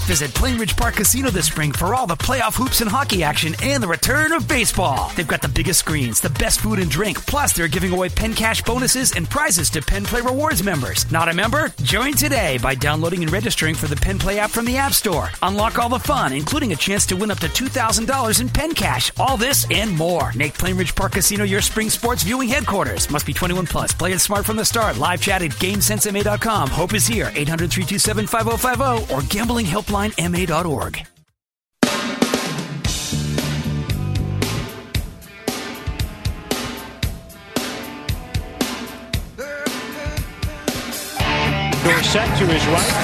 Visit Plainridge Park Casino this spring for all the playoff hoops and hockey action and the return of baseball. They've got the biggest screens, the best food and drink, plus they're giving away Penn Cash bonuses and prizes to Penn Play Rewards members. Not a member? Join today by downloading and registering for the Penn Play app from the App Store. Unlock all the fun, including a chance to win up to $2,000 in Penn Cash. All this and more. Make Plainridge Park Casino your spring sports viewing headquarters. Must be 21 plus. Play it smart from the start. Live chat at GameSenseMA.com. Hope is here. 800-327-5050 or gamblinghelplinema.org. Dorsett to his right.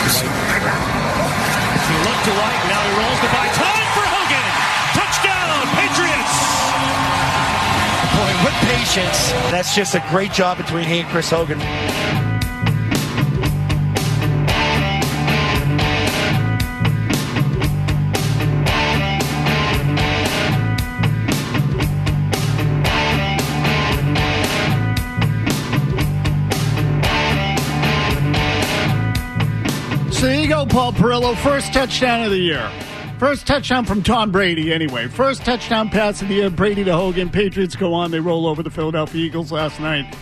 He looked to right. Now he rolls the by. Time for Hogan. Touchdown, Patriots. Boy, with patience. That's just a great job between he and Chris Hogan. So there you go, Paul Perillo. First touchdown of the year. First touchdown from Tom Brady, anyway. First touchdown pass of the year. Brady to Hogan. Patriots go on. They roll over the Philadelphia Eagles last night.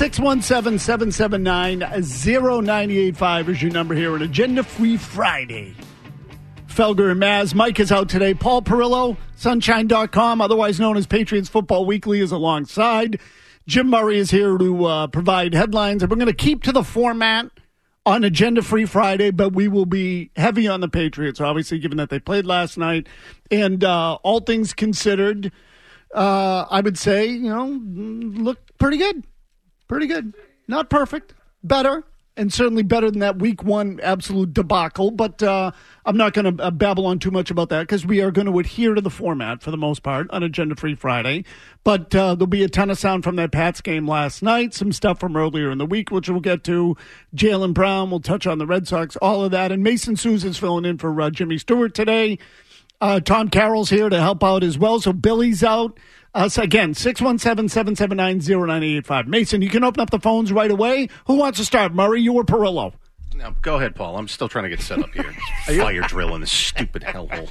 617-779-0985 is your number here on Agenda Free Friday. Felger and Maz. Mike is out today. Paul Perillo, Sunshine.com, otherwise known as Patriots Football Weekly, is alongside. Jim Murray is here to provide headlines. And we're going to keep to the format on Agenda Free Friday, but we will be heavy on the Patriots, obviously, given that they played last night. And all things considered, I would say, look pretty good. Pretty good. Not perfect. Better. And certainly better than that week one absolute debacle. But I'm not going to babble on too much about that because we are going to adhere to the format for the most part on Agenda Free Friday. But there'll be a ton of sound from that Pats game last night, some stuff from earlier in the week, which we'll get to. Jaylen Brown, we'll touch on the Red Sox, all of that. And Mason Souza's filling in for Jimmy Stewart today. Tom Carroll's here to help out as well. So Billy's out. So again, 617-779-0985. Mason, you can open up the phones right away. Who wants to start, Murray, you or Perillo? No, go ahead, Paul. I'm still trying to get set up here. Fire drill in this stupid hellhole.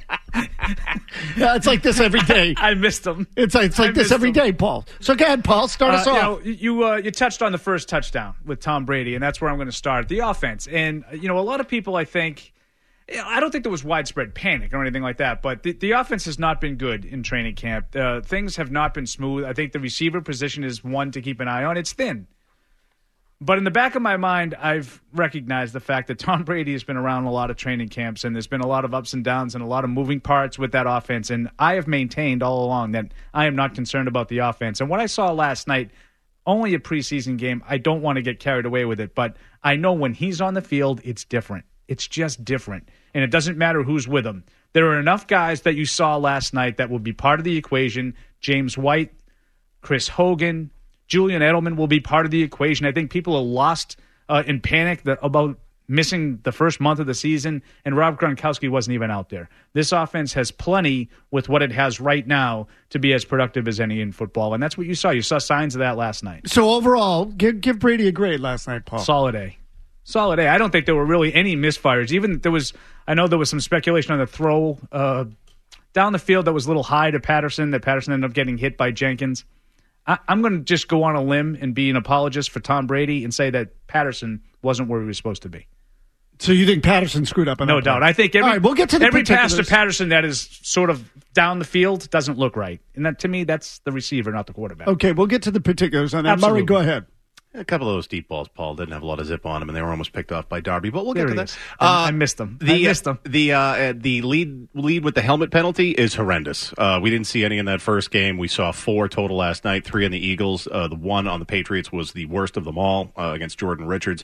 Yeah, it's like this every day. I missed them. It's like this every day, Paul. So go ahead, Paul. Start us off. You touched on the first touchdown with Tom Brady, and that's where I'm going to start. The offense. And, a lot of people, I think, I don't think there was widespread panic or anything like that, but the offense has not been good in training camp. Things have not been smooth. I think the receiver position is one to keep an eye on. It's thin. But in the back of my mind, I've recognized the fact that Tom Brady has been around a lot of training camps, and there's been a lot of ups and downs and a lot of moving parts with that offense. And I have maintained all along that I am not concerned about the offense. And what I saw last night, only a preseason game, I don't want to get carried away with it, but I know when he's on the field, it's different. It's just different. And it doesn't matter who's with him. There are enough guys that you saw last night that will be part of the equation. James White, Chris Hogan, Julian Edelman will be part of the equation. I think people are lost in panic about missing the first month of the season, and Rob Gronkowski wasn't even out there. This offense has plenty with what it has right now to be as productive as any in football, and that's what you saw. You saw signs of that last night. So overall, give Brady a grade last night, Paul. Solid A. Solid A. I don't think there were really any misfires. Even I know there was some speculation on the throw down the field that was a little high to Patterson, that Patterson ended up getting hit by Jenkins. I'm going to just go on a limb and be an apologist for Tom Brady and say that Patterson wasn't where he was supposed to be. So you think Patterson screwed up? No doubt. I think we'll get to every pass to Patterson that is sort of down the field doesn't look right. And that, to me, that's the receiver, not the quarterback. Okay, we'll get to the particulars on that. Absolutely. Murray, go ahead. A couple of those deep balls, Paul, didn't have a lot of zip on them, and they were almost picked off by Darby. But we'll get to that. I missed them. The lead with the helmet penalty is horrendous. We didn't see any in that first game. We saw 4 total last night, 3 on the Eagles. The one on the Patriots was the worst of them all against Jordan Richards.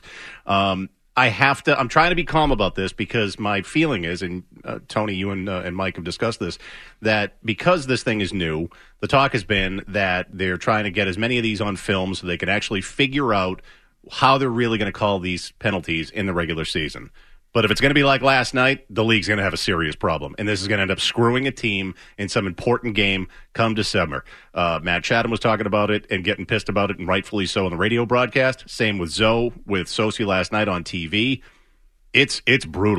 I'm trying to be calm about this because my feeling is, and Tony, you and Mike have discussed this, that because this thing is new, the talk has been that they're trying to get as many of these on film so they can actually figure out how they're really going to call these penalties in the regular season. But if it's going to be like last night, the league's going to have a serious problem. And this is going to end up screwing a team in some important game come December. Matt Chatham was talking about it and getting pissed about it, and rightfully so, on the radio broadcast. Same with Zoe, with Sosi last night on TV. It's brutal.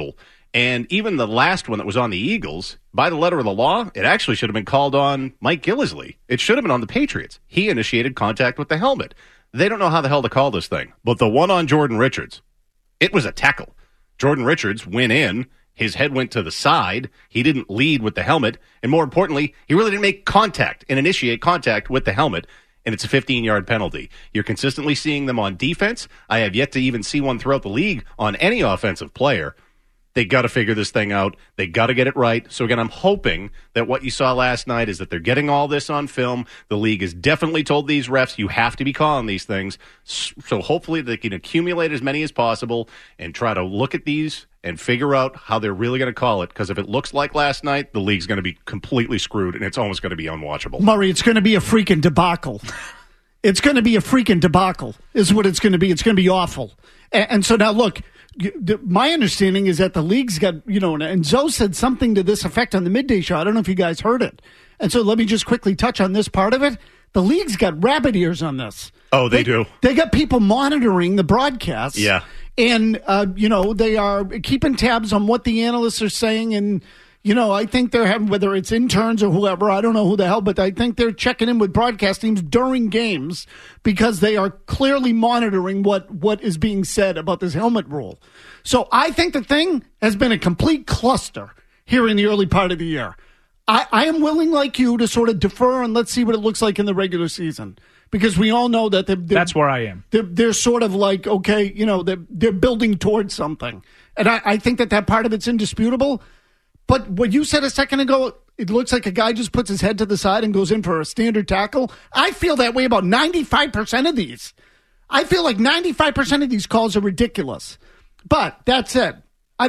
And even the last one that was on the Eagles, by the letter of the law, it actually should have been called on Mike Gillislee. It should have been on the Patriots. He initiated contact with the helmet. They don't know how the hell to call this thing. But the one on Jordan Richards, it was a tackle. Jordan Richards went in. His head went to the side. He didn't lead with the helmet. And more importantly, he really didn't make contact and initiate contact with the helmet. And it's a 15-yard penalty. You're consistently seeing them on defense. I have yet to even see one throughout the league on any offensive player. They got to figure this thing out. They got to get it right. So, again, I'm hoping that what you saw last night is that they're getting all this on film. The league has definitely told these refs, you have to be calling these things. So hopefully they can accumulate as many as possible and try to look at these and figure out how they're really going to call it. Because if it looks like last night, the league's going to be completely screwed, and it's almost going to be unwatchable. Murray, it's going to be a freaking debacle. It's going to be a freaking debacle is what it's going to be. It's going to be awful. And so now, look, my understanding is that the league's got, and Zoe said something to this effect on the midday show. I don't know if you guys heard it. And so let me just quickly touch on this part of it. The league's got rabbit ears on this. Oh, they do. They got people monitoring the broadcasts. Yeah. And, they are keeping tabs on what the analysts are saying. And, I think they're having, whether it's interns or whoever, I don't know who the hell, but I think they're checking in with broadcast teams during games because they are clearly monitoring what is being said about this helmet rule. So I think the thing has been a complete cluster here in the early part of the year. I am willing, like you, to sort of defer and let's see what it looks like in the regular season. Because we all know that that's where I am. They're sort of like, okay, they're building towards something. And I think that part of it's indisputable. But what you said a second ago, it looks like a guy just puts his head to the side and goes in for a standard tackle. I feel that way about 95% of these. I feel like 95% of these calls are ridiculous. But that said,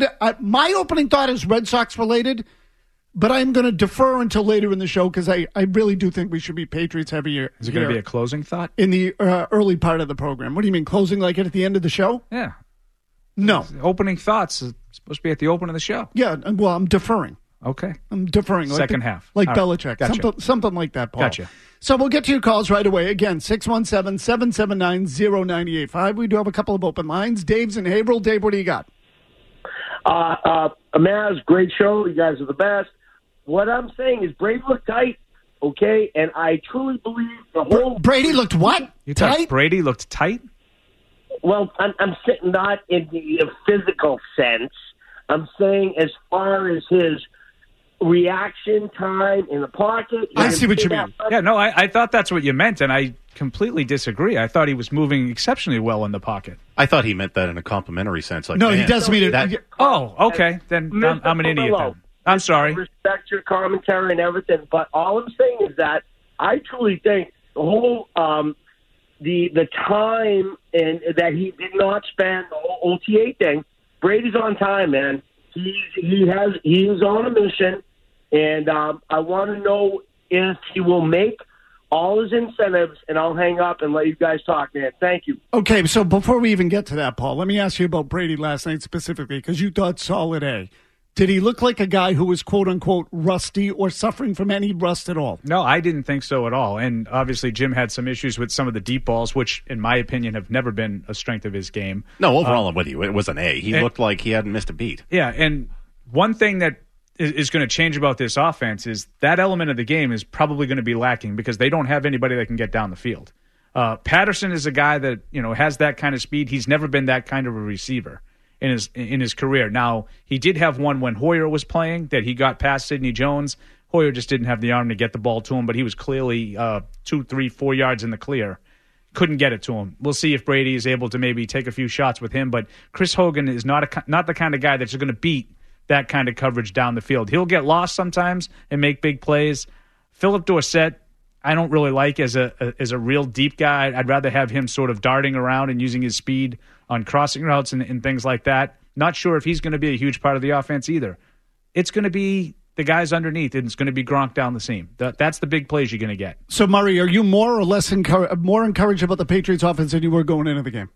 my opening thought is Red Sox related, but I'm going to defer until later in the show because I really do think we should be Patriots heavier. Is it going to be a closing thought? In the early part of the program. What do you mean, closing like it at the end of the show? Yeah. No. Opening thoughts is supposed to be at the open of the show. Yeah, well, I'm deferring. Okay. I'm deferring. Second half. Like all Belichick. Right. Gotcha. Something like that, Paul. Gotcha. So we'll get to your calls right away. Again, 617-779-0985. We do have a couple of open lines. Dave's in Haverhill. Dave, what do you got? Maz, great show. You guys are the best. What I'm saying is Brady looked tight, okay? And I truly believe the whole... Brady looked what? You thought tight? Brady looked tight? Well, I'm saying not in the physical sense. I'm saying as far as his reaction time in the pocket. I see what you mean. Yeah, no, I thought that's what you meant, and I completely disagree. I thought he was moving exceptionally well in the pocket. I thought he meant that in a complimentary sense. Like, no, he does mean it. Oh, okay. Then I'm an idiot then. I'm sorry. I respect your commentary and everything, but all I'm saying is that I truly think the whole the time and that he did not spend the whole OTA thing. Brady's on time, man. He is on a mission, and I want to know if he will make all his incentives, and I'll hang up and let you guys talk, man. Thank you. Okay, so before we even get to that, Paul, let me ask you about Brady last night specifically, because you thought solid A. Did he look like a guy who was, quote-unquote, rusty or suffering from any rust at all? No, I didn't think so at all. And obviously Jim had some issues with some of the deep balls, which, in my opinion, have never been a strength of his game. No, overall, I'm with you. It was an A. He looked like he hadn't missed a beat. Yeah, and one thing that is going to change about this offense is that element of the game is probably going to be lacking because they don't have anybody that can get down the field. Patterson is a guy that has that kind of speed. He's never been that kind of a receiver in his career. Now, he did have one when Hoyer was playing that he got past Sidney Jones. Hoyer just didn't have the arm to get the ball to him, but he was clearly 2, 3, 4 yards in the clear. Couldn't get it to him. We'll see if Brady is able to maybe take a few shots with him, but Chris Hogan is not the kind of guy that's going to beat that kind of coverage down the field. He'll get lost sometimes and make big plays. Philip Dorsett, I don't really like as a real deep guy. I'd rather have him sort of darting around and using his speed on crossing routes and things like that. Not sure if he's going to be a huge part of the offense either. It's going to be the guys underneath, and it's going to be Gronk down the seam. That's the big plays you're going to get. So, Murray, are you more or less more encouraged about the Patriots offense than you were going into the game?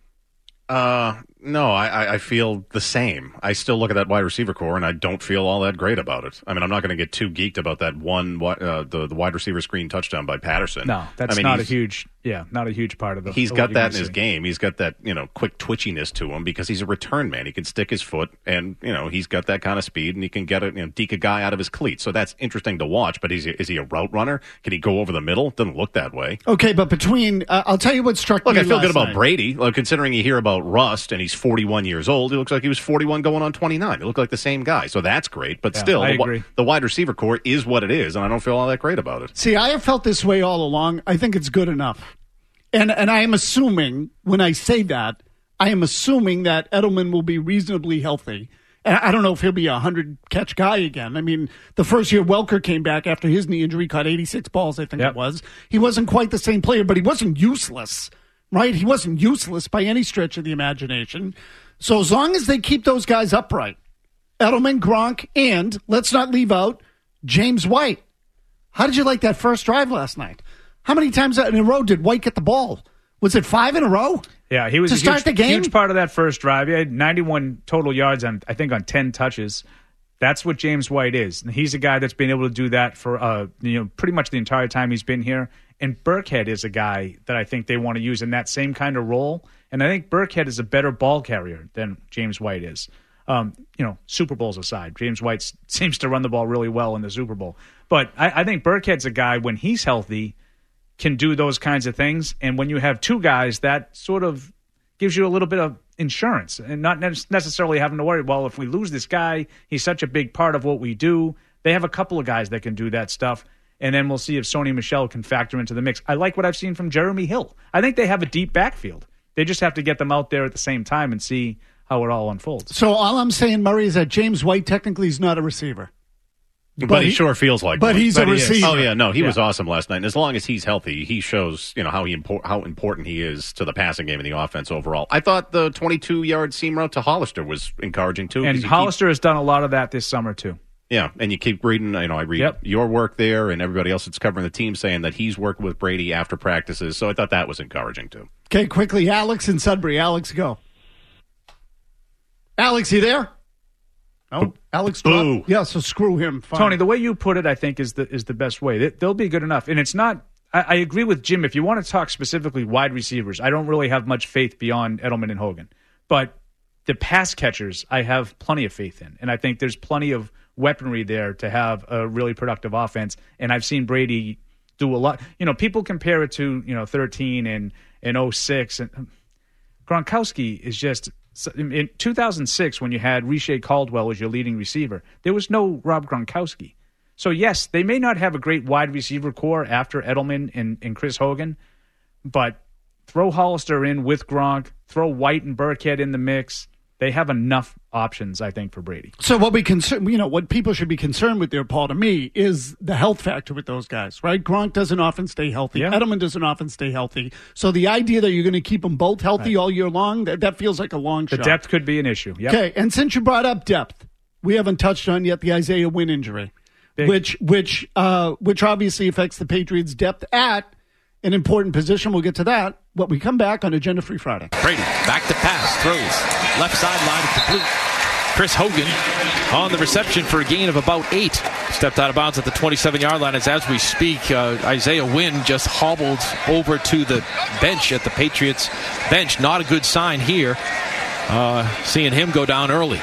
No, I feel the same. I still look at that wide receiver core, and I don't feel all that great about it. I mean, I'm not going to get too geeked about that one, the wide receiver screen touchdown by Patterson. No, that's not a huge Yeah, not a huge part of the. He's got that in his game. He's got that, quick twitchiness to him because he's a return man. He can stick his foot, and he's got that kind of speed, and he can get deke a guy out of his cleats. So that's interesting to watch. But is he a route runner? Can he go over the middle? Doesn't look that way. Okay, but between I'll tell you what struck me. Look, I feel good about night. Brady. Considering you hear about Rust and he's 41 years old, he looks like he was 41 going on 29. They look like the same guy, so that's great. But still, the wide receiver core is what it is, and I don't feel all that great about it. See, I have felt this way all along. I think it's good enough. And I am assuming, when I say that, I am assuming that Edelman will be reasonably healthy. And I don't know if he'll be a 100-catch guy again. I mean, the first year Welker came back after his knee injury, caught 86 balls, I think it was. He wasn't quite the same player, but he wasn't useless, right? He wasn't useless by any stretch of the imagination. So as long as they keep those guys upright, Edelman, Gronk, and let's not leave out James White. How did you like that first drive last night? How many times in a row did White get the ball? Was it 5 in a row? Yeah, he was to start the game. Huge part of that first drive. He had 91 total yards on 10 touches. That's what James White is. And he's a guy that's been able to do that for pretty much the entire time he's been here. And Burkhead is a guy that I think they want to use in that same kind of role. And I think Burkhead is a better ball carrier than James White is. Super Bowls aside, James White seems to run the ball really well in the Super Bowl. But I think Burkhead's a guy, when he's healthy, can do those kinds of things. And when you have two guys, that sort of gives you a little bit of insurance and not necessarily having to worry, well, if we lose this guy, he's such a big part of what we do. They have a couple of guys that can do that stuff. And then we'll see if Sony Michel can factor into the mix. I like what I've seen from Jeremy Hill. I think they have a deep backfield. They just have to get them out there at the same time and see how it all unfolds. So all I'm saying, Murray, is that James White technically is not a receiver. But he sure feels like one. But he's a receiver. Oh, yeah, no, he was awesome last night. And as long as he's healthy, he shows how important he is to the passing game and the offense overall. I thought the 22-yard seam route to Hollister was encouraging, too. And Hollister has done a lot of that this summer, too. Yeah, and you keep reading, I read your work there and everybody else that's covering the team saying that he's working with Brady after practices. So I thought that was encouraging, too. Okay, quickly, Alex in Sudbury. Alex, go. Alex, you there? Oh, Alex dropped. Yeah, so screw him. Fine. Tony, the way you put it, I think, is the best way. They'll be good enough. And it's not – I agree with Jim. If you want to talk specifically wide receivers, I don't really have much faith beyond Edelman and Hogan. But the pass catchers, I have plenty of faith in. And I think there's plenty of weaponry there to have a really productive offense. And I've seen Brady do a lot. People compare it to, 13 and 06. And Gronkowski is just – in 2006, when you had Riche Caldwell as your leading receiver, there was no Rob Gronkowski. So, yes, they may not have a great wide receiver core after Edelman and Chris Hogan, but throw Hollister in with Gronk, throw White and Burkhead in the mix. They have enough options, I think, for Brady. So what what people should be concerned with there, Paul, to me, is the health factor with those guys, right? Gronk doesn't often stay healthy. Yeah. Edelman doesn't often stay healthy. So the idea that you're going to keep them both healthy all year long, that feels like a long shot. The depth could be an issue. Yep. Okay, and since you brought up depth, we haven't touched on yet the Isaiah Wynn injury, which obviously affects the Patriots' depth at an important position. We'll get to that when we come back on Agenda Free Friday. Brady back to pass, throws left sideline complete. Chris Hogan on the reception for a gain of about 8. Stepped out of bounds at the 27-yard line as we speak. Isaiah Wynn just hobbled over to the bench at the Patriots bench. Not a good sign here. Seeing him go down early.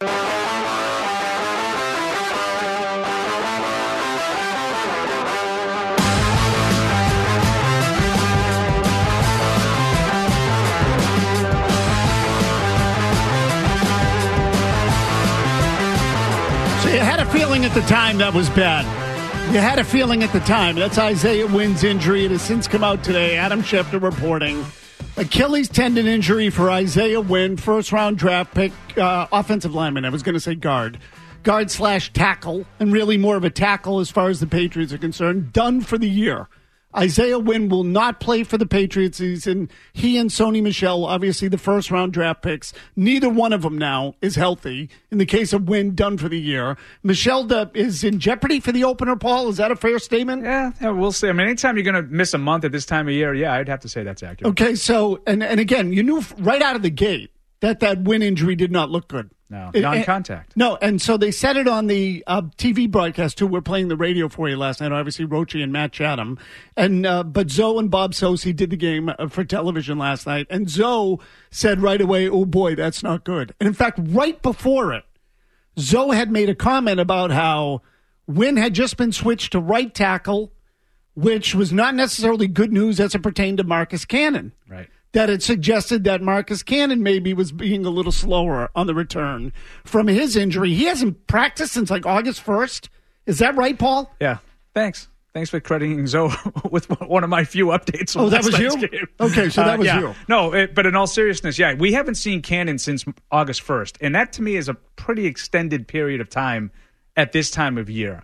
Feeling at the time that was bad. You had a feeling at the time. That's Isaiah Wynn's injury. It has since come out today. Adam Schefter reporting. Achilles tendon injury for Isaiah Wynn, first-round draft pick, offensive lineman. I was going to say guard. Guard/tackle, and really more of a tackle as far as the Patriots are concerned. Done for the year. Isaiah Wynn will not play for the Patriots. He and Sony Michel, obviously the first-round draft picks. Neither one of them now is healthy. In the case of Wynn, done for the year. Michel is in jeopardy for the opener, Paul. Is that a fair statement? Yeah, we'll see. I mean, anytime you're going to miss a month at this time of year, yeah, I'd have to say that's accurate. Okay, so, and again, you knew right out of the gate that Wynn injury did not look good. now. Non-contact. No, and so they said it on the TV broadcast, too. We're playing the radio for you last night, obviously, Roche and Matt Chatham. But Zoe and Bob Sosi did the game for television last night, and Zoe said right away, oh, boy, that's not good. And, in fact, right before it, Zoe had made a comment about how Wynn had just been switched to right tackle, which was not necessarily good news as it pertained to Marcus Cannon. Right. That it suggested that Marcus Cannon maybe was being a little slower on the return from his injury. He hasn't practiced since like August 1st. Is that right, Paul? Yeah. Thanks for crediting Zoe with one of my few updates. Oh, that was you? Game. Okay, so that was yeah. you. No, but in all seriousness, yeah, we haven't seen Cannon since August 1st. And that to me is a pretty extended period of time at this time of year.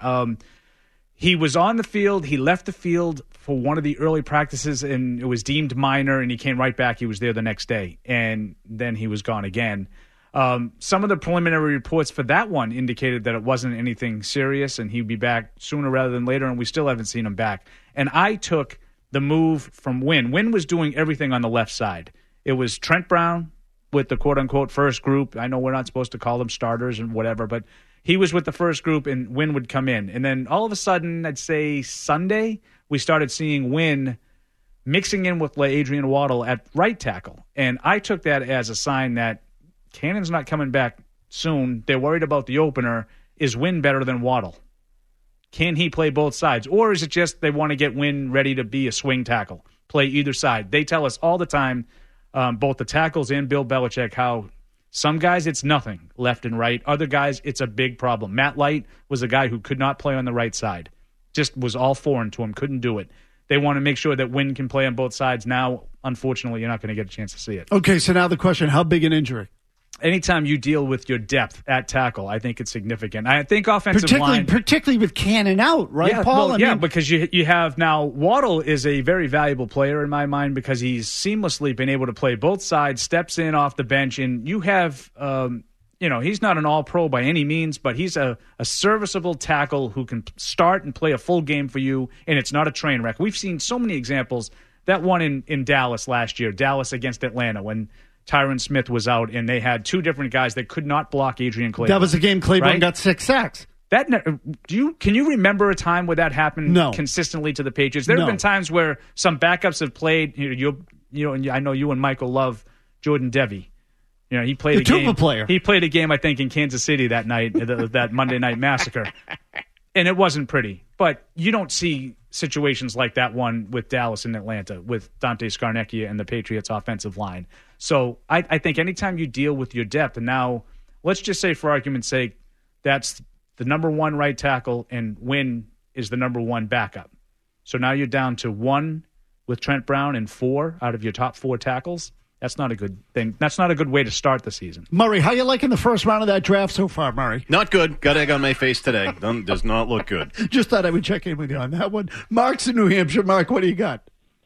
He was on the field. He left the field for one of the early practices, and it was deemed minor, and he came right back. He was there the next day, and then he was gone again. Some of the preliminary reports for that one indicated that it wasn't anything serious, and he'd be back sooner rather than later, and we still haven't seen him back. And I took the move from Wynn. Wynn was doing everything on the left side. It was Trent Brown with the quote-unquote first group. I know we're not supposed to call them starters and whatever, but he was with the first group, and Wynn would come in. And then all of a sudden, I'd say Sunday, we started seeing Wynn mixing in with Adrian Waddle at right tackle. And I took that as a sign that Cannon's not coming back soon. They're worried about the opener. Is Wynn better than Waddle? Can he play both sides? Or is it just they want to get Wynn ready to be a swing tackle, play either side? They tell us all the time, both the tackles and Bill Belichick, how some guys, it's nothing left and right. Other guys, it's a big problem. Matt Light was a guy who could not play on the right side. Just was all foreign to him, couldn't do it. They want to make sure that Wynn can play on both sides. Now, unfortunately, you're not going to get a chance to see it. Okay, so now the question, how big an injury? Anytime you deal with your depth at tackle, I think it's significant. I think offensive line... Particularly with Cannon out, right, yeah, Paul? Well, because you have now... Waddle is a very valuable player in my mind because he's seamlessly been able to play both sides, steps in off the bench, and you have... he's not an all-pro by any means, but he's a serviceable tackle who can start and play a full game for you, and it's not a train wreck. We've seen so many examples. That one in Dallas last year, Dallas against Atlanta, when Tyron Smith was out, and they had two different guys that could not block Adrian Claiborne. That was the game Claiborne got 6 sacks. Can you remember a time where that happened consistently to the Patriots? There have been times where some backups have played. I know you and Michael love Jordan Devey. He played a game. Player. He played a game, I think, in Kansas City that night, that Monday Night Massacre, and it wasn't pretty. But you don't see situations like that one with Dallas and Atlanta with Dante Scarnecchia and the Patriots' offensive line. So I think anytime you deal with your depth, and now let's just say for argument's sake, that's the number one right tackle, and Wynn is the number one backup. So now you're down to 1 with Trent Brown and 4 out of your top 4 tackles. That's not a good thing. That's not a good way to start the season. Murray, how you liking the first round of that draft so far, Murray? Not good. Got egg on my face today. Does not look good. Just thought I would check in with you on that one. Mark's in New Hampshire. Mark, what do you got?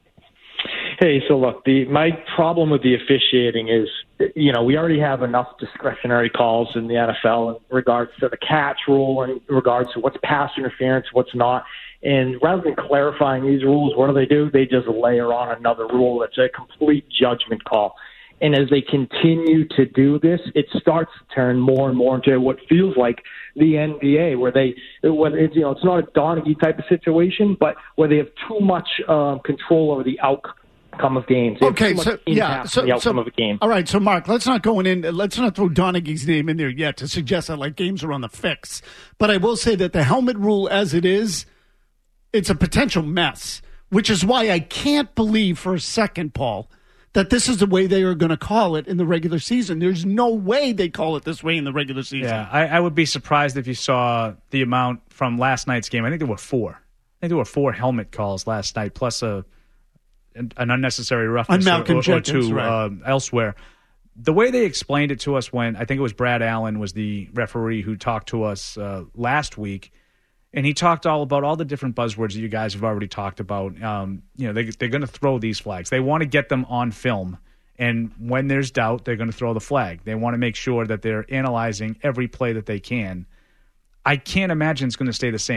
Hey, so look, my problem with the officiating is, we already have enough discretionary calls in the NFL in regards to the catch rule and in regards to what's pass interference, what's not. And rather than clarifying these rules, what do? They just layer on another rule that's a complete judgment call. And as they continue to do this, it starts to turn more and more into what feels like the NBA, where it's not a Donaghy type of situation, but where they have too much control over the outcome of games. Okay, so the outcome of a game. All right, so Mark, let's not throw Donaghy's name in there yet to suggest that like games are on the fix. But I will say that the helmet rule as it is, it's a potential mess, which is why I can't believe for a second, Paul, that this is the way they are going to call it in the regular season. There's no way they call it this way in the regular season. Yeah, I would be surprised if you saw the amount from last night's game. I think there were 4. I think there were 4 helmet calls last night, plus an unnecessary roughness or 2 right. Elsewhere. The way they explained it to us when, I think it was Brad Allen was the referee who talked to us last week, and he talked all about all the different buzzwords that you guys have already talked about. They're going to throw these flags. They want to get them on film. And when there's doubt, they're going to throw the flag. They want to make sure that they're analyzing every play that they can. I can't imagine it's going to stay the same.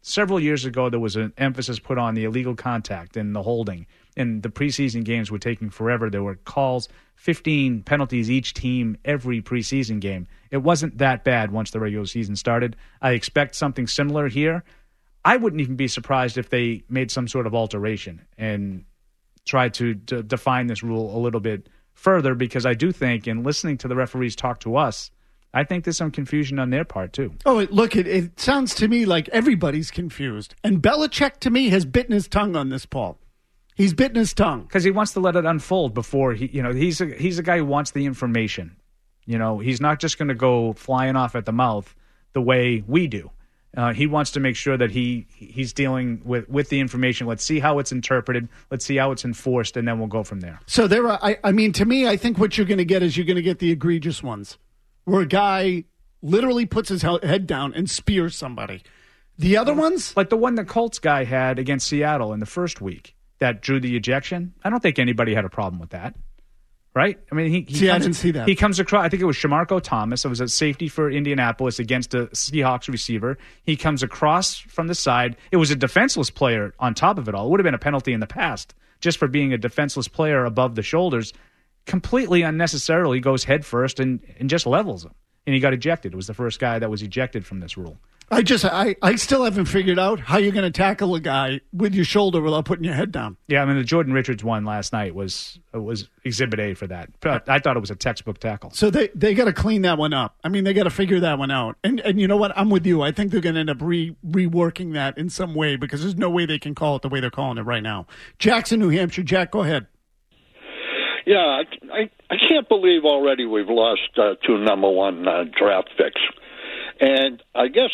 several years ago there was an emphasis put on the illegal contact and the holding, and the preseason games were taking forever. There were calls, 15 penalties each team every preseason game. It wasn't that bad once the regular season started. I expect something similar here. I wouldn't even be surprised if they made some sort of alteration and tried to define this rule a little bit further, because I do think, in listening to the referees talk to us, I think there's some confusion on their part, too. Oh, look, it sounds to me like everybody's confused. And Belichick, to me, has bitten his tongue on this, Paul. He's bitten his tongue. Because he wants to let it unfold before he's a guy who wants the information. He's not just going to go flying off at the mouth the way we do. He wants to make sure that he's dealing with the information. Let's see how it's interpreted. Let's see how it's enforced, and then we'll go from there. So to me, I think what you're going to get is you're going to get the egregious ones, where a guy literally puts his head down and spears somebody. The other ones? Like the one the Colts guy had against Seattle in the first week that drew the ejection. I don't think anybody had a problem with that. Right? I mean, I didn't see that. He comes across, I think it was Shamarko Thomas. It was a safety for Indianapolis against a Seahawks receiver. He comes across from the side. It was a defenseless player on top of it all. It would have been a penalty in the past just for being a defenseless player above the shoulders. Completely unnecessarily goes head first and just levels him. And he got ejected. It was the first guy that was ejected from this rule. I still haven't figured out how you're going to tackle a guy with your shoulder without putting your head down. Yeah, I mean, the Jordan Richards one last night was Exhibit A for that. But I thought it was a textbook tackle. So they got to clean that one up. I mean, they got to figure that one out. And you know what? I'm with you. I think they're going to end up reworking that in some way, because there's no way they can call it the way they're calling it right now. Jackson, New Hampshire. Jack, go ahead. Yeah, I can't believe already we've lost two number one draft picks. And I guess...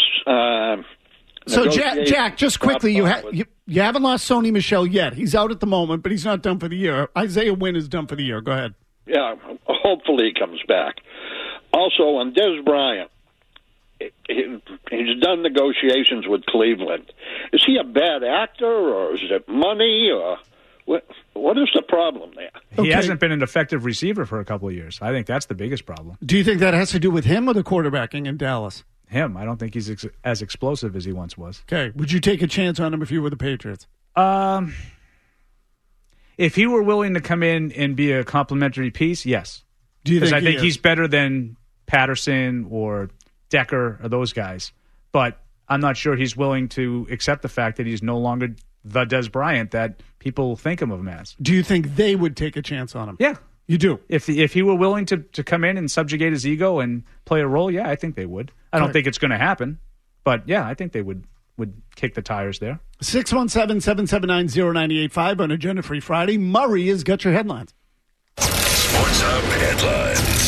so, Jack, just quickly, you haven't lost Sony Michel yet. He's out at the moment, but he's not done for the year. Isaiah Wynn is done for the year. Go ahead. Yeah, hopefully he comes back. Also, on Dez Bryant, he's done negotiations with Cleveland. Is he a bad actor, or is it money, or... What is the problem there? He hasn't been an effective receiver for a couple of years. I think that's the biggest problem. Do you think that has to do with him or the quarterbacking in Dallas? Him. I don't think he's as explosive as he once was. Okay. Would you take a chance on him if you were the Patriots? If he were willing to come in and be a complimentary piece, yes. Because I think he's better than Patterson or Decker or those guys. But I'm not sure he's willing to accept the fact that he's no longer the Dez Bryant that people think of him as. Do you think they would take a chance on him? Yeah. You do? If he were willing to come in and subjugate his ego and play a role, yeah, I think they would. I don't think it's going to happen, but yeah, I think they would kick the tires there. 617-779-0985 on Agenda Free Friday. Murray has got your headlines. Sports Hub headlines.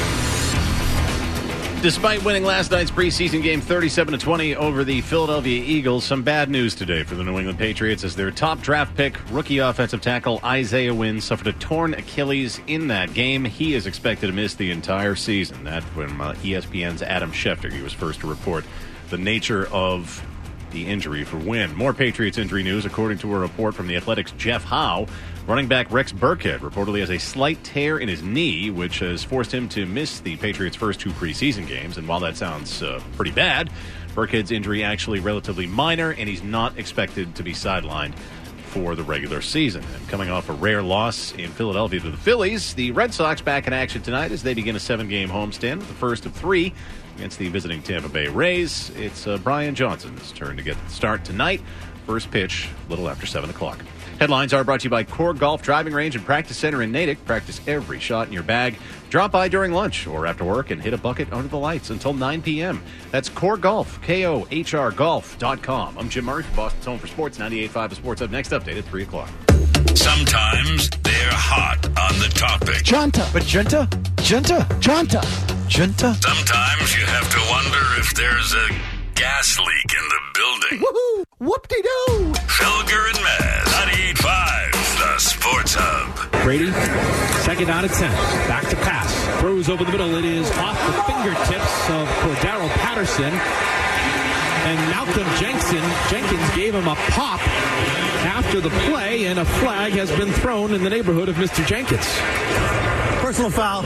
Despite winning last night's preseason game 37-20 over the Philadelphia Eagles, some bad news today for the New England Patriots as their top draft pick, rookie offensive tackle Isaiah Wynn, suffered a torn Achilles in that game. He is expected to miss the entire season. That from ESPN's Adam Schefter. He was first to report the nature of the injury for Wynn. More Patriots injury news, according to a report from The Athletic's Jeff Howe. Running back Rex Burkhead reportedly has a slight tear in his knee, which has forced him to miss the Patriots' first two preseason games. And while that sounds pretty bad, Burkhead's injury actually relatively minor, and he's not expected to be sidelined for the regular season. And coming off a rare loss in Philadelphia to the Phillies, the Red Sox back in action tonight as they begin a 7-game homestand, the first of 3 against the visiting Tampa Bay Rays. It's Brian Johnson's turn to get the start tonight. First pitch, a little after 7 o'clock. Headlines are brought to you by Core Golf Driving Range and Practice Center in Natick. Practice every shot in your bag. Drop by during lunch or after work and hit a bucket under the lights until 9 p.m. That's Core Golf, KOHRGolf.com. I'm Jim Murray for Boston's Home for Sports, 98.5 The Sports Hub. Next update at 3 o'clock. Sometimes they're hot on the topic. Junta. But Junta? Sometimes you have to wonder if there's a gas leak in the building. Woohoo! Whoop-de-doo! Felger and Maz, 98.5 The Sports Hub. Brady, second down at 10. Back to pass. Throws over the middle. It is off the fingertips of Cordero Patterson. And Malcolm Jenkins gave him a pop after the play, and a flag has been thrown in the neighborhood of Mr. Jenkins. Personal foul.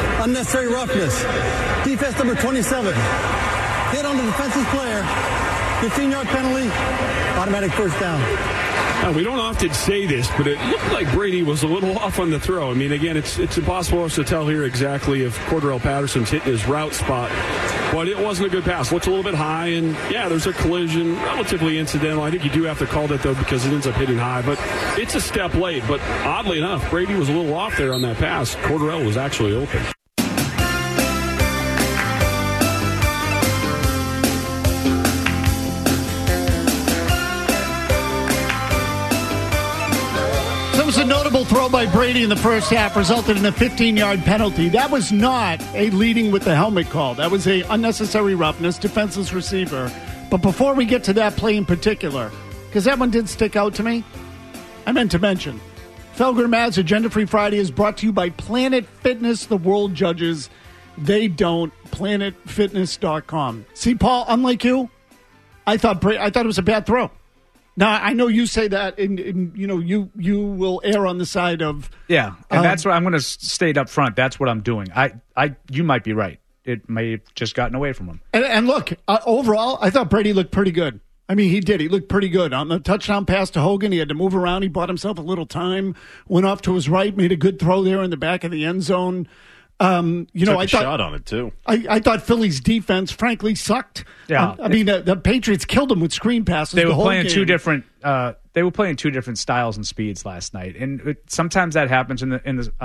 Unnecessary roughness. Defense number 27. Hit on the defensive player. 15-yard penalty, automatic first down. We don't often say this, but it looked like Brady was a little off on the throw. I mean, again, it's impossible for us to tell here exactly if Cordarrelle Patterson's hitting his route spot, but it wasn't a good pass. Looks a little bit high, and yeah, there's a collision, relatively incidental. I think you do have to call that, though, because it ends up hitting high, but it's a step late. But oddly enough, Brady was a little off there on that pass. Cordarrelle was actually open. It was a notable throw by Brady in the first half, resulted in a 15-yard penalty. That was not a leading with the helmet call. That was a unnecessary roughness, defenseless receiver. But before we get to that play in particular, because that one did stick out to me, I meant to mention, Felger and Maz Agenda Free Friday is brought to you by Planet Fitness. The world judges. They don't. PlanetFitness.com. See, Paul, unlike you, I thought it was a bad throw. Now, I know you say that, and you know, you will err on the side of... Yeah, and that's what I'm going to state up front. That's what I'm doing. You might be right. It may have just gotten away from him. And look, overall, I thought Brady looked pretty good. I mean, he did. He looked pretty good. On the touchdown pass to Hogan, he had to move around. He bought himself a little time, went off to his right, made a good throw there in the back of the end zone. I thought shot on it too. I thought Philly's defense, frankly, sucked. Yeah, I mean the Patriots killed them with screen passes. They were playing game. two different. They were playing two different styles and speeds last night, and sometimes that happens in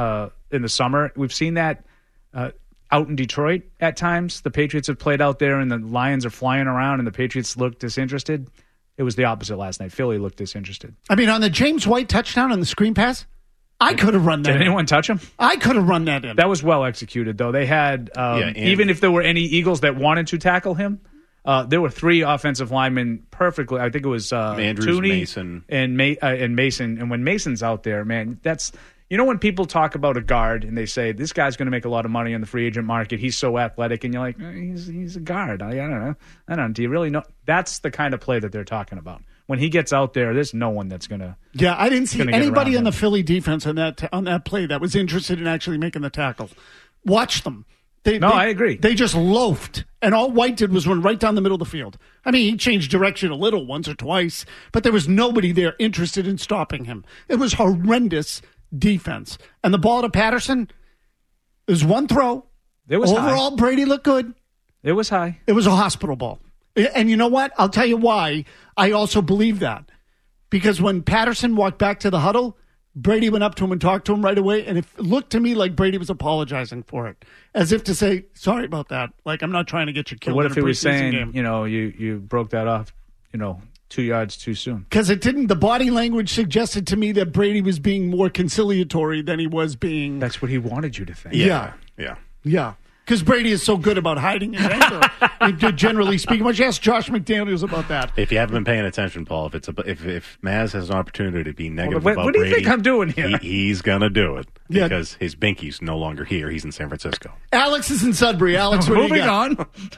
the summer. We've seen that out in Detroit at times. The Patriots have played out there, and the Lions are flying around, and the Patriots look disinterested. It was the opposite last night. Philly looked disinterested. I mean, on the James White touchdown on the screen pass, I could have run that. Did anyone touch him? I could have run that in. That was well executed, though. They had, even if there were any Eagles that wanted to tackle him, there were three offensive linemen perfectly. I think it was Andrews, Tooney, Mason. and Mason. And when Mason's out there, man, that's... You know when people talk about a guard and they say, this guy's going to make a lot of money in the free agent market, he's so athletic, and you're like, he's a guard. I don't know. Do you really know? That's the kind of play that they're talking about. When he gets out there, there's no one that's going to... Yeah, I didn't see anybody in the Philly defense on that play that was interested in actually making the tackle. Watch them. I agree. They just loafed, and all White did was run right down the middle of the field. I mean, he changed direction a little once or twice, but there was nobody there interested in stopping him. It was horrendous defense. And the ball to Patterson, it was one throw. It was overall, high. Brady looked good. It was high. It was a hospital ball. And you know what? I'll tell you why I also believe that. Because when Patterson walked back to the huddle, Brady went up to him and talked to him right away, and it looked to me like Brady was apologizing for it, as if to say, sorry about that. Like, I'm not trying to get you killed. What if he was saying, game. You broke that off, 2 yards too soon? Because it didn't. The body language suggested to me that Brady was being more conciliatory than he was being. That's what he wanted you to think. Yeah. Because Brady is so good about hiding his anger, generally speaking. Why don't you ask Josh McDaniels about that? If you haven't been paying attention, Paul, if Maz has an opportunity to be negative about Brady, what do you think I'm doing here? He's going to do it because his binky's no longer here. He's in San Francisco. Alex is in Sudbury. Alex, what moving on.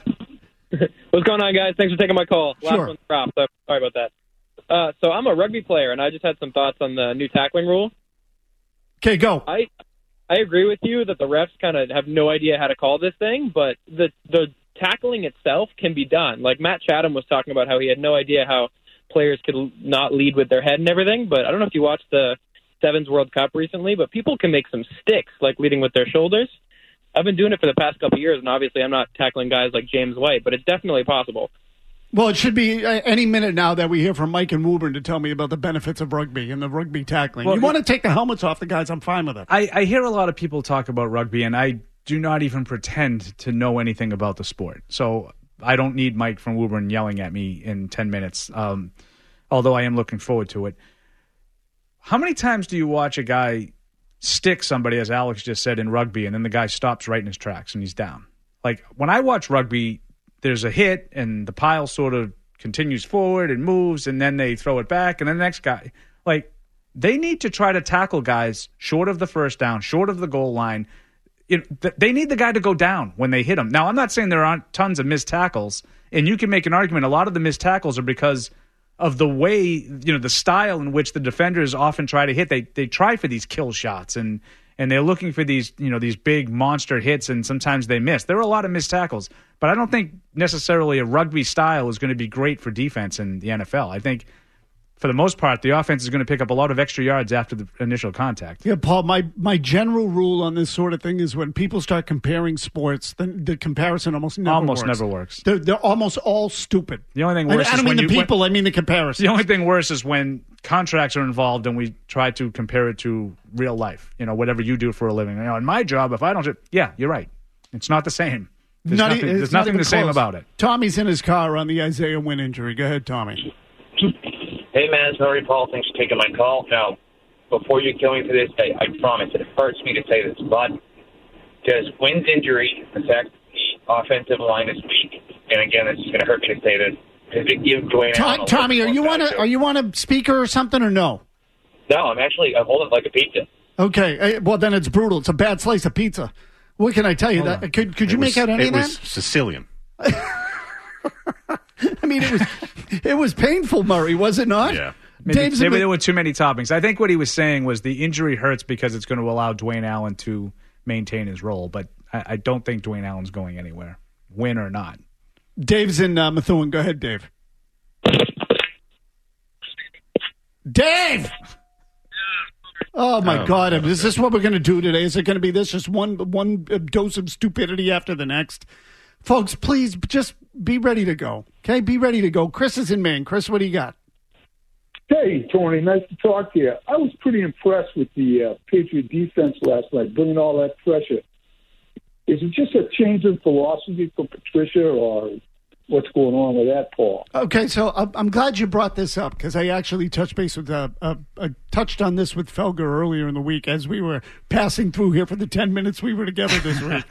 What's going on, guys? Thanks for taking my call. Last Sure. one's crop, so sorry about that. So I'm a rugby player, and I just had some thoughts on the new tackling rule. Okay, go. I agree with you that the refs kind of have no idea how to call this thing, but the tackling itself can be done. Like Matt Chatham was talking about how he had no idea how players could not lead with their head and everything, but I don't know if you watched the Sevens World Cup recently, but people can make some sticks, like leading with their shoulders. I've been doing it for the past couple of years, and obviously I'm not tackling guys like James White, but it's definitely possible. Well, it should be any minute now that we hear from Mike and Woburn to tell me about the benefits of rugby and the rugby tackling. You want to take the helmets off the guys, I'm fine with it. I hear a lot of people talk about rugby, and I do not even pretend to know anything about the sport. So I don't need Mike from Woburn yelling at me in 10 minutes, although I am looking forward to it. How many times do you watch a guy stick somebody, as Alex just said, in rugby, and then the guy stops right in his tracks and he's down? Like, when I watch rugby, there's a hit, and the pile sort of continues forward and moves, and then they throw it back, and then the next guy. Like, they need to try to tackle guys short of the first down, short of the goal line. They need the guy to go down when they hit him. Now, I'm not saying there aren't tons of missed tackles, and you can make an argument. A lot of the missed tackles are because of the way, the style in which the defenders often try to hit. They try for these kill shots, and and they're looking for these big monster hits, and sometimes they miss. There are a lot of missed tackles, but I don't think necessarily a rugby style is going to be great for defense in the NFL. I think for the most part, the offense is going to pick up a lot of extra yards after the initial contact. Yeah, Paul, my general rule on this sort of thing is when people start comparing sports, then the comparison almost never works. They're almost all stupid. The only thing worse I don't mean the people, I mean the comparison. The only thing worse is when contracts are involved and we try to compare it to real life, whatever you do for a living. In my job, if I don't – yeah, you're right. It's not the same. There's nothing the same about it. Tommy's in his car on the Isaiah Wynn injury. Go ahead, Tommy. Hey, man, sorry, Paul. Thanks for taking my call. Now, before you kill me for this, I promise it hurts me to say this, but does Wynn's injury affect the offensive line this week? And again, it's going to hurt me to say this. Does it give Dwayne Allen Tommy, are you on a speaker or something or no? No, I'm holding it like a pizza. Okay, well then it's brutal. It's a bad slice of pizza. What can I tell you? Could you make out any of that? It was Sicilian. I mean, it was painful, Murray, was it not? Yeah. Maybe there were too many toppings. I think what he was saying was the injury hurts because it's going to allow Dwayne Allen to maintain his role, but I don't think Dwayne Allen's going anywhere, win or not. Dave's in Methuen. Go ahead, Dave. Dave! Oh, my God. Is this what we're going to do today? Is it going to be this? Just one dose of stupidity after the next? Folks, please just be ready to go. Okay, be ready to go. Chris is in Maine. Chris, what do you got? Hey, Tony, nice to talk to you. I was pretty impressed with the Patriot defense last night, bringing all that pressure. Is it just a change in philosophy for Patricia, or what's going on with that, Paul? Okay, so I'm glad you brought this up because I actually touched base with touched on this with Felger earlier in the week as we were passing through here for the 10 minutes we were together this week.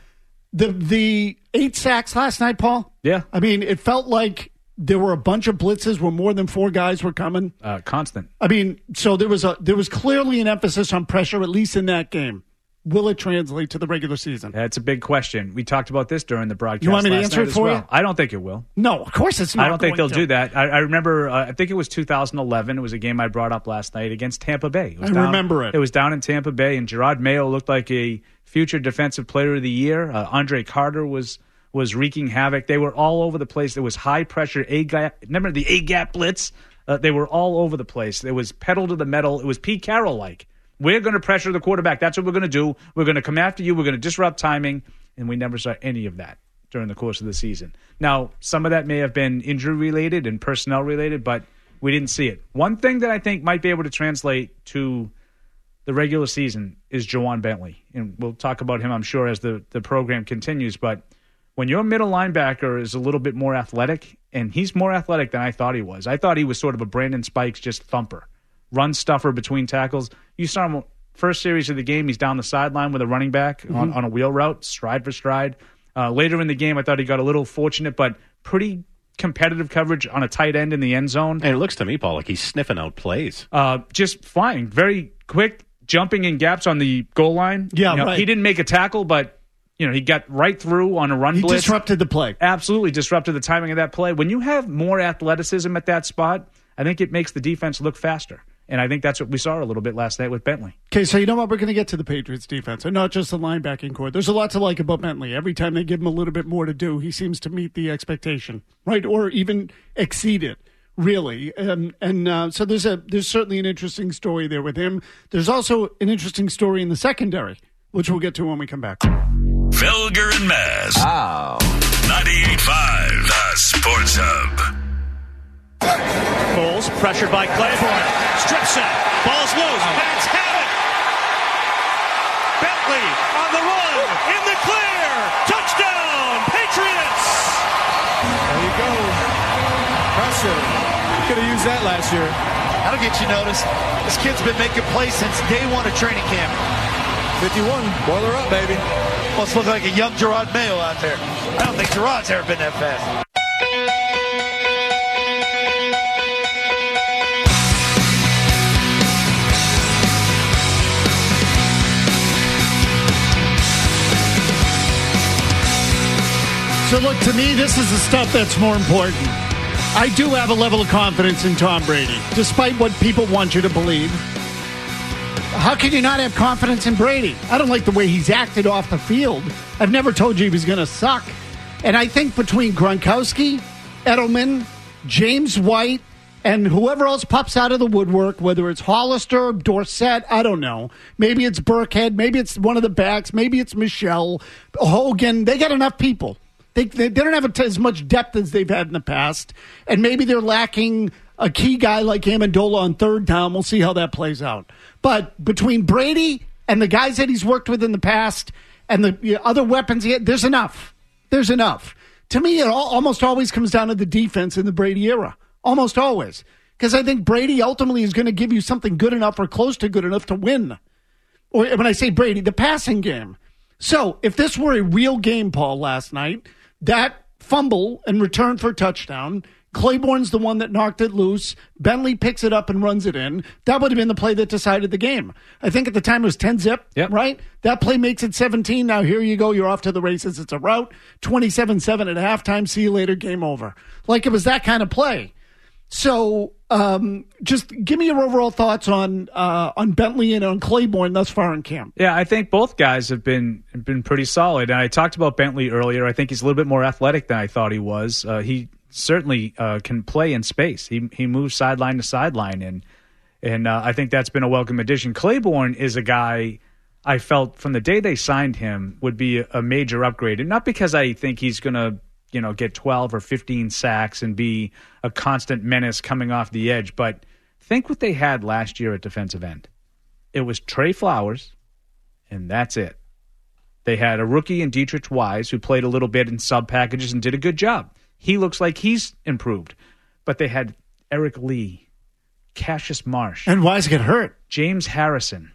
The 8 sacks last night, Paul? Yeah. I mean, it felt like there were a bunch of blitzes where more than 4 guys were coming. Constant. I mean, so there was clearly an emphasis on pressure, at least in that game. Will it translate to the regular season? That's a big question. We talked about this during the broadcast. You want me to last answer night it for you? I don't think it will. No, of course it's not. I don't think they'll do that. I remember, I think it was 2011. It was a game I brought up last night against Tampa Bay. Remember it. It was down in Tampa Bay, and Gerard Mayo looked like a future Defensive Player of the Year. Andre Carter was wreaking havoc. They were all over the place. There was high pressure A-gap. Remember the A-gap blitz? They were all over the place. It was pedal to the metal. It was Pete Carroll-like. We're going to pressure the quarterback. That's what we're going to do. We're going to come after you. We're going to disrupt timing. And we never saw any of that during the course of the season. Now, some of that may have been injury-related and personnel-related, but we didn't see it. One thing that I think might be able to translate to the regular season is Jawan Bentley. And we'll talk about him, I'm sure, as the program continues. But when your middle linebacker is a little bit more athletic, and he's more athletic than I thought he was. I thought he was sort of a Brandon Spikes, just thumper. Run stuffer between tackles. You saw him first series of the game. He's down the sideline with a running back on a wheel route, stride for stride. Later in the game, I thought he got a little fortunate, but pretty competitive coverage on a tight end in the end zone. And it looks to me, Paul, like he's sniffing out plays. Just flying, very quick, jumping in gaps on the goal line. Yeah, right. He didn't make a tackle, but he got right through on a run blitz. He disrupted the play. Absolutely disrupted the timing of that play. When you have more athleticism at that spot, I think it makes the defense look faster. And I think that's what we saw a little bit last night with Bentley. Okay, so you know what? We're going to get to the Patriots defense, and not just the linebacking core. There's a lot to like about Bentley. Every time they give him a little bit more to do, he seems to meet the expectation, right? Or even exceed it, really. So there's certainly an interesting story there with him. There's also an interesting story in the secondary, which we'll get to when we come back. Felger and Maz. 98.5, the Sports Hub. Foles pressured by Claiborne. Strip set. Ball's loose. Pats have it. Bentley on the run. In the clear. Touchdown. Patriots. There you go. Pressure. Could have used that last year. That'll get you noticed. This kid's been making plays since day one of training camp. 51. Boiler up, baby. Must look like a young Gerard Mayo out there. I don't think Gerard's ever been that fast. So look, to me, this is the stuff that's more important. I do have a level of confidence in Tom Brady, despite what people want you to believe. How can you not have confidence in Brady? I don't like the way he's acted off the field. I've never told you he was going to suck. And I think between Gronkowski, Edelman, James White, and whoever else pops out of the woodwork, whether it's Hollister, Dorsett, I don't know. Maybe it's Burkhead. Maybe it's one of the backs. Maybe it's Michelle, Hogan. They got enough people. They don't have as much depth as they've had in the past. And maybe they're lacking a key guy like Amendola on third down. We'll see how that plays out. But between Brady and the guys that he's worked with in the past and the other weapons, there's enough. There's enough. To me, it almost always comes down to the defense in the Brady era. Almost always. Because I think Brady ultimately is going to give you something good enough or close to good enough to win. Or when I say Brady, the passing game. So if this were a real game, Paul, last night, that fumble and return for a touchdown, Claiborne's the one that knocked it loose, Bentley picks it up and runs it in, that would have been the play that decided the game. I think at the time it was 10-zip, right? That play makes it 17. Now here you go. You're off to the races. It's a rout. 27-7 at halftime. See you later. Game over. Like it was that kind of play. So just give me your overall thoughts on Bentley and on Claiborne thus far in camp. Yeah, I think both guys have been pretty solid. And I talked about Bentley earlier. I think he's a little bit more athletic than I thought he was. He certainly can play in space. He moves sideline to sideline, and I think that's been a welcome addition. Claiborne is a guy I felt from the day they signed him would be a major upgrade, and not because I think he's going to get 12 or 15 sacks and be a constant menace coming off the edge. But think what they had last year at defensive end. It was Trey Flowers, and that's it. They had a rookie in Dietrich Wise who played a little bit in sub packages and did a good job. He looks like he's improved. But they had Eric Lee, Cassius Marsh. And Wise get hurt. James Harrison.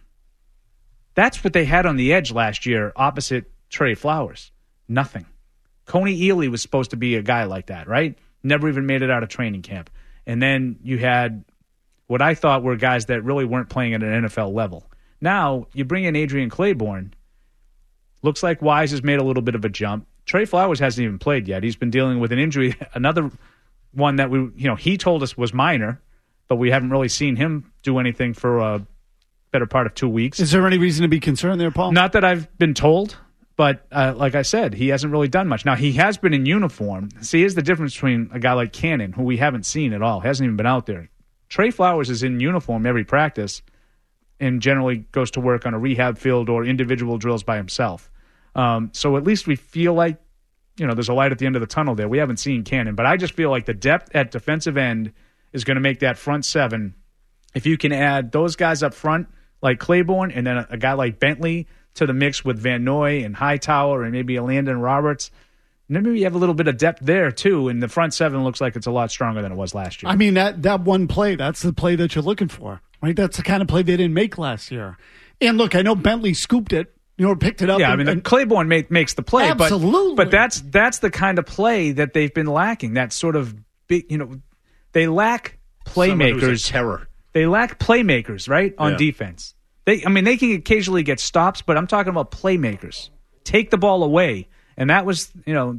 That's what they had on the edge last year opposite Trey Flowers. Nothing. Coney Ely was supposed to be a guy like that, right? Never even made it out of training camp. And then you had what I thought were guys that really weren't playing at an NFL level. Now, you bring in Adrian Claiborne. Looks like Wise has made a little bit of a jump. Trey Flowers hasn't even played yet. He's been dealing with an injury, another one that he told us was minor, but we haven't really seen him do anything for a better part of 2 weeks. Is there any reason to be concerned there, Paul? Not that I've been told. But like I said, he hasn't really done much. Now, he has been in uniform. See, here's the difference between a guy like Cannon, who we haven't seen at all, hasn't even been out there. Trey Flowers is in uniform every practice and generally goes to work on a rehab field or individual drills by himself. So at least we feel like, there's a light at the end of the tunnel there. We haven't seen Cannon. But I just feel like the depth at defensive end is going to make that front seven. If you can add those guys up front, like Claiborne, and then a guy like Bentley to the mix with Van Noy and Hightower and maybe a Landon Roberts. And then maybe you have a little bit of depth there, too, and the front seven looks like it's a lot stronger than it was last year. I mean, that one play, that's the play that you're looking for, right? That's the kind of play they didn't make last year. And look, I know Bentley scooped it, picked it up. Yeah, and Claiborne makes the play. Absolutely. But that's the kind of play that they've been lacking, that sort of big, they lack playmakers. Terror. They lack playmakers, right, on defense. They can occasionally get stops, but I'm talking about playmakers. Take the ball away. And that was,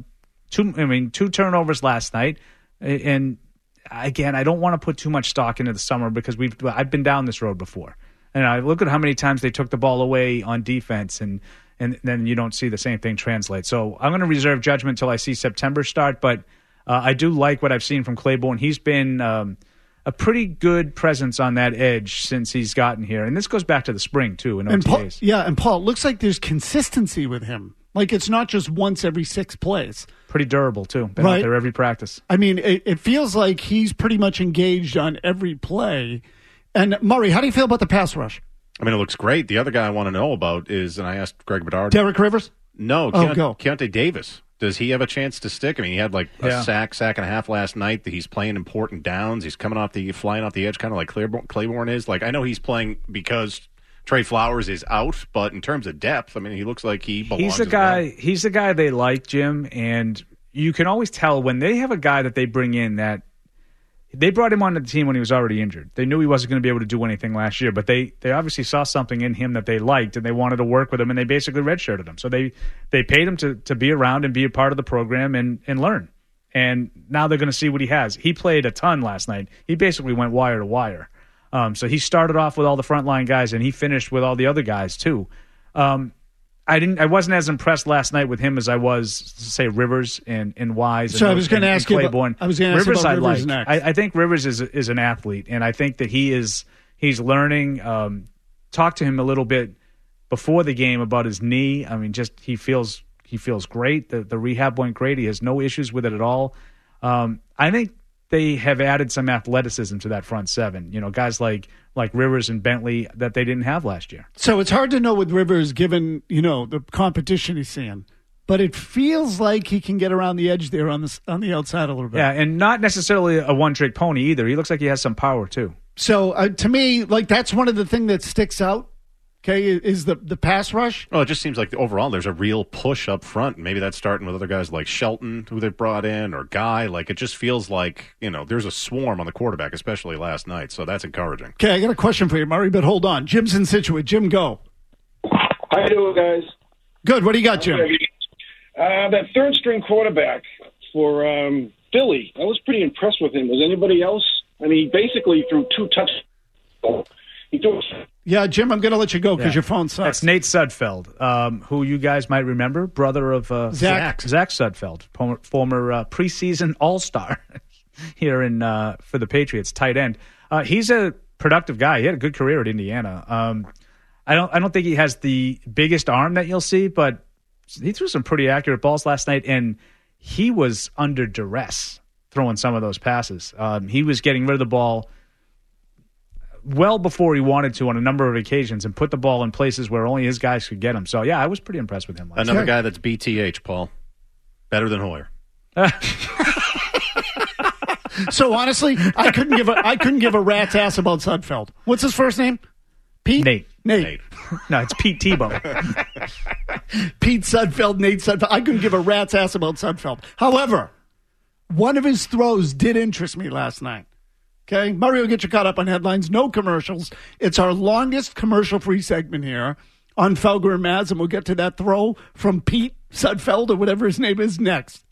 two turnovers last night. And again, I don't want to put too much stock into the summer because I've been down this road before. And I look at how many times they took the ball away on defense and then you don't see the same thing translate. So I'm going to reserve judgment until I see September start, but I do like what I've seen from Claiborne. He's been a pretty good presence on that edge since he's gotten here. And this goes back to the spring, too, in OTAs. And Paul, it looks like there's consistency with him. Like it's not just once every 6 plays. Pretty durable, too. Been out there every practice. I mean, it feels like he's pretty much engaged on every play. And, Murray, how do you feel about the pass rush? I mean, it looks great. The other guy I want to know about is, and I asked Greg Bedard. Derek Rivers? No, Keontae Davis. Does he have a chance to stick? I mean, he had a sack and a half last night. He's playing important downs. He's flying off the edge, kind of like Claiborne is. Like, I know he's playing because Trey Flowers is out, but in terms of depth, I mean, he looks like he belongs. He's the guy they like, Jim, and you can always tell when they have a guy that they bring in that they brought him onto the team when he was already injured. They knew he wasn't going to be able to do anything last year, but they obviously saw something in him that they liked, and they wanted to work with him, and they basically redshirted him. So they paid him to be around and be a part of the program and learn. And now they're going to see what he has. He played a ton last night. He basically went wire to wire. So he started off with all the frontline guys, and he finished with all the other guys too. I wasn't as impressed last night with him as I was, say, Rivers and Wise. So I was going to ask you about Rivers next. I think Rivers is an athlete, and I think that he's learning. Talk to him a little bit before the game about his knee. I mean, just he feels great. The rehab went great. He has no issues with it at all. I think they have added some athleticism to that front seven. Guys like Rivers and Bentley that they didn't have last year. So it's hard to know with Rivers given, the competition he's seeing. But it feels like he can get around the edge there on the outside a little bit. Yeah, and not necessarily a one-trick pony either. He looks like he has some power too. So to me, that's one of the things that sticks out. Okay, is the pass rush? Well, it just seems like overall there's a real push up front. Maybe that's starting with other guys like Shelton, who they've brought in, or Guy. It just feels like, there's a swarm on the quarterback, especially last night. So that's encouraging. Okay, I got a question for you, Murray, but hold on. Jim's in Scituate. Jim, go. How you doing, guys? Good. What do you got, Jim? That third-string quarterback for Philly, I was pretty impressed with him. Was anybody else? I mean, he basically threw 2 touchdowns. Yeah, Jim, I'm going to let you go because your phone sucks. That's Nate Sudfeld, who you guys might remember, brother of Zach Sudfeld, former preseason All-Star here for the Patriots, tight end. He's a productive guy. He had a good career at Indiana. I don't think he has the biggest arm that you'll see, but he threw some pretty accurate balls last night, and he was under duress throwing some of those passes. He was getting rid of the ball well before he wanted to on a number of occasions and put the ball in places where only his guys could get him. So, yeah, I was pretty impressed with him last Another night. guy that's BTH, Paul. Better than Hoyer. So, honestly, I couldn't give a rat's ass about Sudfeld. What's his first name? Pete? Nate. No, it's Pete Tebow. Pete Sudfeld, Nate Sudfeld. I couldn't give a rat's ass about Sudfeld. However, one of his throws did interest me last night. Okay, Murray will get you caught up on headlines. No commercials. It's our longest commercial-free segment here on Felger and Maz, and we'll get to that throw from Pete Sudfeld or whatever his name is next.